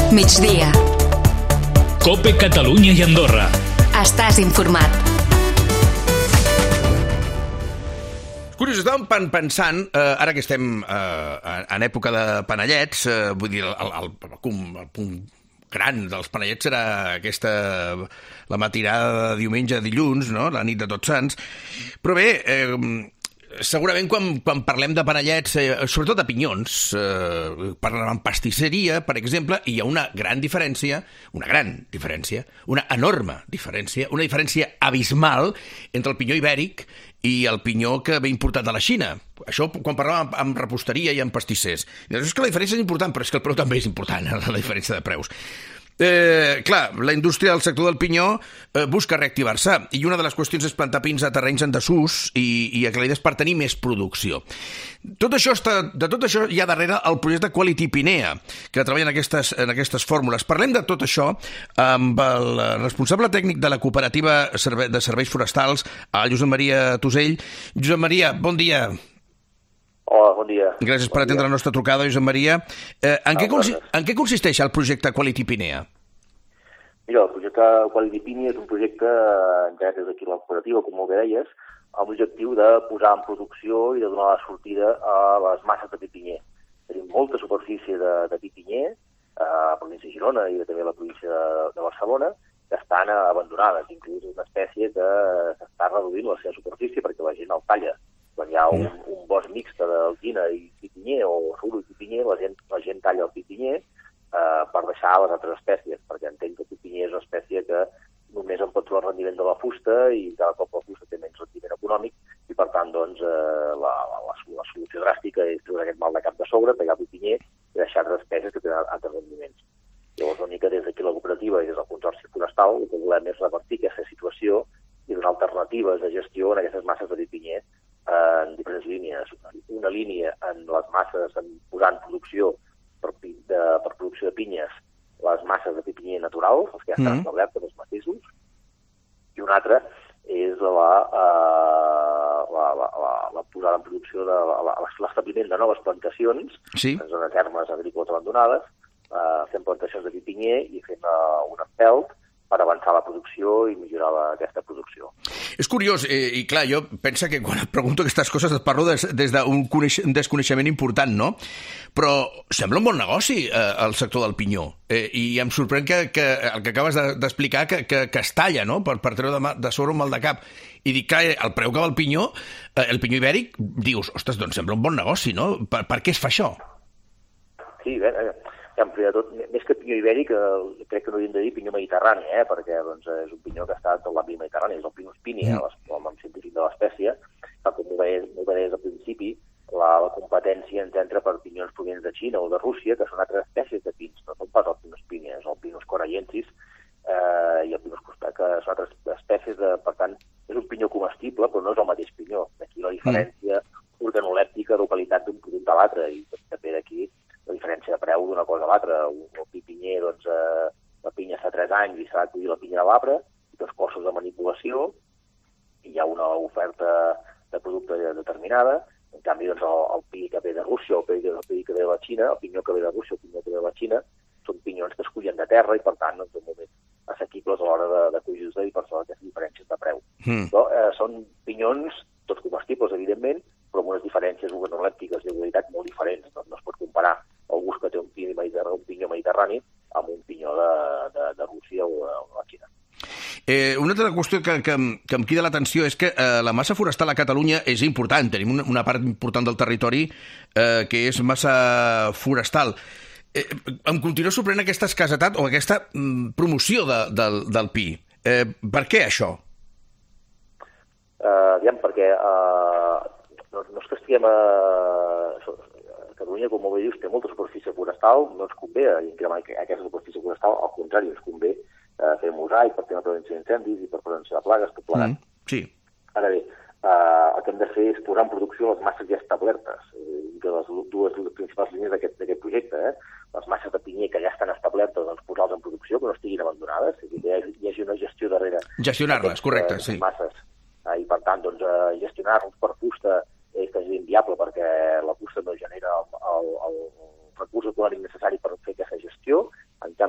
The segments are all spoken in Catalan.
Migdia. COPE Catalunya i Andorra. Estàs informat. Curiós, estàvem pensant, ara que estem en època de panellets, vull dir, el punt gran dels panellets serà la matinada de diumenge a dilluns, no? La nit de Tots Sants. Però bé, segurament quan parlem de panellets, sobretot de pinyons, parlem en pastisseria, per exemple, i hi ha una enorme diferència, una diferència abismal entre el pinyó ibèric i el pinyó que ve importat de la Xina. Això quan parlàvem amb reposteria i amb pastissers. És que la diferència és important, però és que el preu també és important, la diferència de preus. Clar, la indústria del sector del pinyó busca reactivar-se i una de les qüestions és plantar pins a terrenys en desús i aclarides per tenir més producció. De tot això hi ha darrere el projecte Quality Pinea, que treballa en aquestes fórmules. Parlem de tot això amb el responsable tècnic de la cooperativa de serveis forestals, el Josep Maria Tusell. Josep Maria, bon dia. Hola, bon dia. Gràcies per atendre la nostra trucada, Josep Maria. En què consisteix el projecte Quality Pinea? Mira, el projecte Quality Pinea és un projecte engegat des d'aquí la cooperativa, com molt bé deies, amb l'objectiu de posar en producció i de donar la sortida a les masses de pi pinyer. Tenim molta superfície de pi pinyer a la província de Girona i també a la província de Barcelona, que estan abandonades. Inclús és una espècie que s'està reduint la seva superfície perquè la gent el talla. Quan hi ha un bosc mixte d'alzina i pipinyer o suro i pipinyer, la gent talla el pipinyer per deixar les altres espècies, perquè entenc que el pipinyer és una espècie que només en pot trobar el rendiment de la fusta i cada cop la fusta té menys rendiment econòmic i per tant doncs, la solució dràstica és treure aquest mal de cap de sobre, pegar el pipinyer i deixar altres espècies que tenen altres rendiments. Llavors una mica des d'aquí la cooperativa i des del Consorci Forestal el que volem és revertir aquesta situació i donar alternatives de gestió en aquestes masses de pipinyer en diferents línies. Una línia en les masses, en posar en producció per producció de pinyes les masses de pipinyer naturals, els que ja estan establertes, els mateixos, i una altra és la posada en producció de l'establiment de noves plantacions en zones ermes agrícoles abandonades, fent plantacions de pipinyer i fent un empelt per avançar la producció i millorar aquesta producció. És curiós, i clar, jo penso que quan et pregunto aquestes coses et parlo des d'un desconeixement important, no? Però sembla un bon negoci el sector del pinyó, i em sorprèn que el que acabes d'explicar que es talla, no?, per treure de sobre un mal de cap. I dic, clar, el preu que va el pinyó ibèric, dius, ostres, doncs sembla un bon negoci, no? Per què es fa això? Sí, bé, en primer de tot, més que pinyó ibèric, crec que no hauríem de dir pinyó mediterrani, perquè doncs, és un pinyó que està tot l'àmbit mediterrani, és el Pinus pinea, el nom científic de l'espècie, que com ho deies al principi, la competència ens entra per pinyons provinents de Xina o de Rússia, que són altres espècies de pins, no són pas el Pinus pinea, és el Pinus corallensis i el Pinus costa, que són altres espècies, per tant, és un pinyó comestible, però no és el mateix pinyó. D'aquí la diferència organolèptica de qualitat d'un producte a l'altre, i també d'aquí la diferència de preu d'una cosa a l'altra. El pipinyer, doncs, la pinya fa 3 anys i s'ha de collir la pinya de l'arbre, i els costos de manipulació, i hi ha una oferta de producte determinada. En canvi, doncs, el pi que ve de Rússia, el pi que ve de la Xina, el pinyó que ve de Rússia, el pinyó que ve de la Xina, són pinyons que es cullen de terra i, per tant, doncs, són molt més assequibles a l'hora de collir-se i per això aquestes diferències de preu. Però, són pinyons, tots comestibles, evidentment, però amb unes diferències organolèptiques i de qualitat molt diferents. No es pot comparar el gust que té un pinyó mediterrani amb un pinyó de Rússia o de la Xina. Una altra qüestió que em crida l'atenció és que la massa forestal a Catalunya és important. Tenim una part important del territori que és massa forestal. Em continua sorprenent aquesta escassetat o aquesta promoció del pi. Per què això? Perquè no és que estiguem a Catalunya, com molt bé dius, té molta superfície forestal, no ens convé incrementar aquesta superfície forestal, al contrari, ens convé fer mosaic per fer una prevenció d'incendis i per prevenció de plagues, tot plegat. Sí. Ara bé, el que hem de fer és posar en producció les masses ja establertes, de les dues principals línies d'aquest projecte, les masses de pinyer que ja estan establertes, doncs posar-les en producció, que no estiguin abandonades, que hi hagi una gestió darrere. Gestionar-les, correcte, sí. Masses. I per tant, doncs, gestionar-los per fusta és quasi inviable perquè la fusta no genera el recurs econòmic necessari per fer aquesta gestió. En canvi,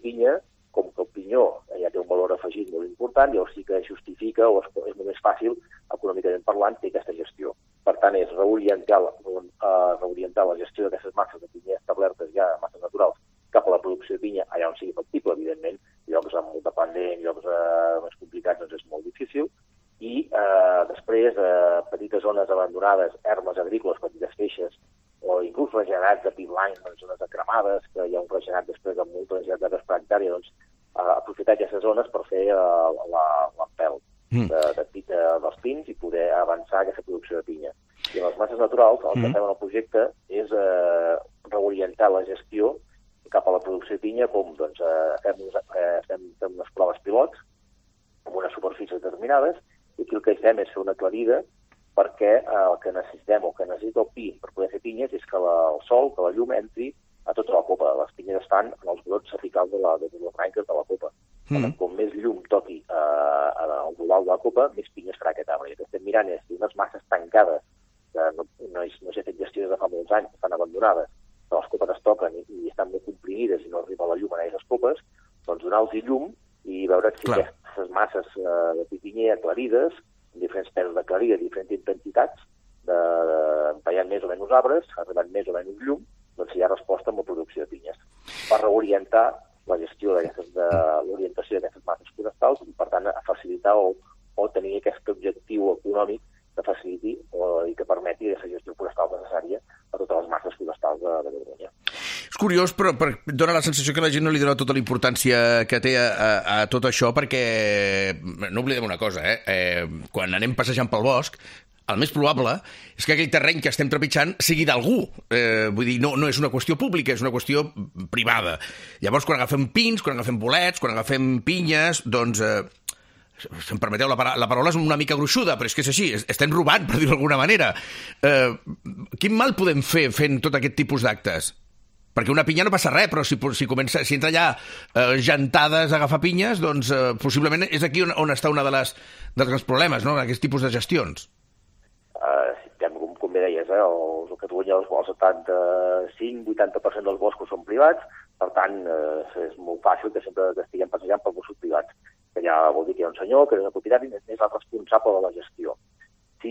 pinya, com que el pinyó ja té un valor afegit molt important, llavors sí que justifica o és molt més fàcil, econòmicament parlant, fer aquesta gestió. Per tant, és reorientar la gestió d'aquestes masses de pinya establertes ja, masses naturals, cap a la producció de pinya, allà on sigui factible, evidentment, llocs amb molt dependent, llocs més complicats, doncs és molt difícil, i després petites zones abandonades, ermes agrícoles, petites feixes, o inclús regenerats de pi blanc, doncs, zones cremades, que hi ha un regenerat després amb molta necessitat de gas per hectàrea, doncs aprofitar aquestes zones per fer l'empelt dels pins i poder avançar aquesta producció de pinya. I en les masses naturals, el que fem en el projecte és reorientar la gestió cap a la producció de pinya, com doncs, fem unes proves pilots amb unes superfícies determinades, i aquí el que fem és fer una aclarida perquè el que necessitem o que necessita el pi per poder fer pinyes és que el sol, que la llum entri a tota la copa. Les pinyes estan en els brots apicals de les branques de la copa. Com més llum toqui al global de la copa, més pinyes farà aquest arbre. I el que estem mirant és unes masses tancades, que no s'ha fet gestió des de fa molts anys, estan abandonades, que les copes es toquen i estan molt comprimides i no arriba la llum a aquestes copes, doncs donar-los llum i veure si aquestes masses de pinyer aclarides, amb diferents pesos d'aclarida, diferents intensitats, tallant més o menys arbres, arribant més o menys llum, doncs hi ha resposta amb la producció de pinyes. Per reorientar la gestió l'orientació d'aquestes masses forestals i, per tant, a facilitar o tenir aquest objectiu econòmic que faciliti i que permeti aquesta gestió forestal necessària a totes les masses forestals de Catalunya. És curiós, però dona la sensació que la gent no li dona tota la importància que té a tot això, perquè no oblidem una cosa, quan anem passejant pel bosc, el més probable és que aquell terreny que estem trepitjant sigui d'algú. Vull dir, no és una qüestió pública, és una qüestió privada. Llavors, quan agafem pins, quan agafem bolets, quan agafem pinyes, doncs... si em permeteu, la paraula és una mica gruixuda, però és que és així, estem robant, per dir-ho d'alguna manera. Quin mal podem fer fent tot aquest tipus d'actes? Perquè una pinya no passa res, però si entra allà jantades a agafar pinyes, doncs possiblement és aquí on està un dels problemes, no?, aquest tipus de gestions. Com bé deies, a Catalunya el 75-80% dels boscos són privats, per tant és molt fàcil que sempre estiguem passejant per boscos privats, que ja vol dir que hi ha un senyor, que és el propietari, és el responsable de la gestió. Si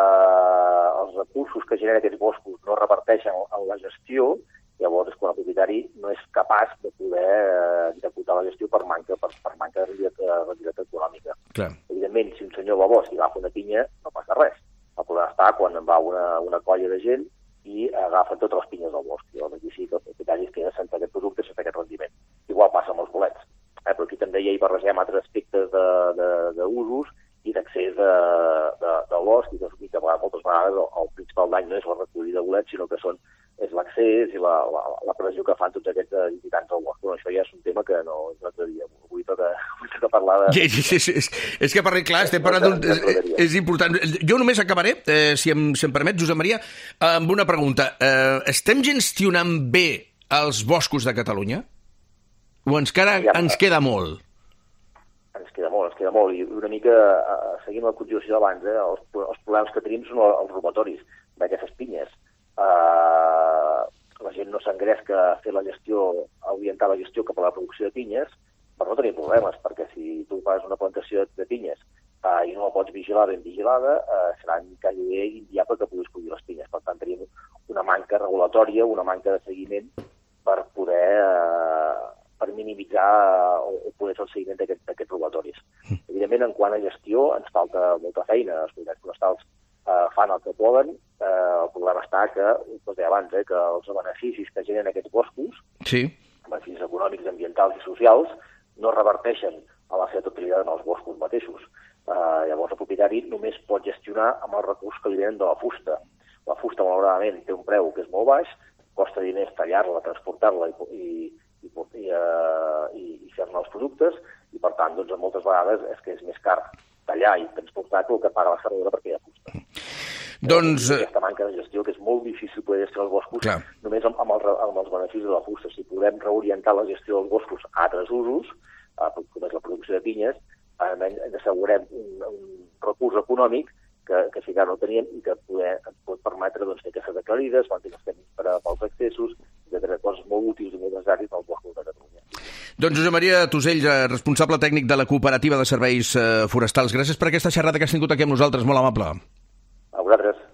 els recursos que generen aquests boscos no reverteixen en la gestió, llavors és quan el propietari no és capaç de poder executar la gestió per manca de rendibilitat econòmica. Clar. Evidentment, si un senyor va a bosc i agafa una pinya, no passa res. El problema està quan va una colla de gent i agafen totes les pinyes del bosc. Llavors aquí sí que el propietari es queda sense aquest producte, sense aquest rendiment. Igual passa amb els bolets. Però aquí també hi barregem altres aspectes d'usos i d'accés del bosc, i que moltes vegades el principal dany no és la recollida de bolets, sinó que és l'accés i la pressió que fan tots aquests visitants al bosc. Però això ja és un tema que no tractaríem. Avui toca parlar de... És que parlem clar, estem parlant és important. Jo només acabaré, si em permet, Josep Maria, amb una pregunta. Estem gestionant bé els boscos de Catalunya? O ens queda molt? Ens queda molt. I una mica, seguint la continuació d'abans, els problemes que tenim són els robatoris d'aquestes pinyes. La gent no s'engresca a fer la gestió, a orientar la gestió cap a la producció de pinyes, però no tenim problemes, perquè si tu fas una plantació de pinyes i no la pots vigilar ben vigilada, serà gairebé inviable que puguis collir les pinyes. Per tant, tenim una manca regulatòria, una manca de seguiment per poder... per minimitzar o poder fer el seguiment d'aquests robatoris. Evidentment, en quant a gestió, ens falta molta feina. Els comunitats forestals fan el que poden. El problema està que, com deia abans, que els beneficis que generen aquests boscos, beneficis econòmics, ambientals i socials, no reverteixen a la seva totalitat en els boscos mateixos. Llavors, el propietari només pot gestionar amb els recursos que li venen de la fusta. La fusta, malauradament, té un preu que és molt baix, costa diners tallar-la, transportar-la i fer-ne els productes, i per tant, doncs, moltes vegades és que és més car tallar i transportar que el que paga la serradora perquè hi ha fusta. Doncs... Aquesta manca de gestió, que és molt difícil poder gestionar els boscos, només amb els beneficis de la fusta. Si podem reorientar la gestió dels boscos a altres usos, com és la producció de pinyes, ens assegurem un recurs econòmic que fins ara no teníem i que ens pot permetre fer aquestes aclarides, mantenir els camins pels accessos, de coses molt útils i molt necessaris als boscos de Catalunya. Doncs Josep Maria Tusell, responsable tècnic de la Cooperativa de Serveis Forestals. Gràcies per aquesta xerrada que has tingut aquí amb nosaltres, molt amable. A vosaltres.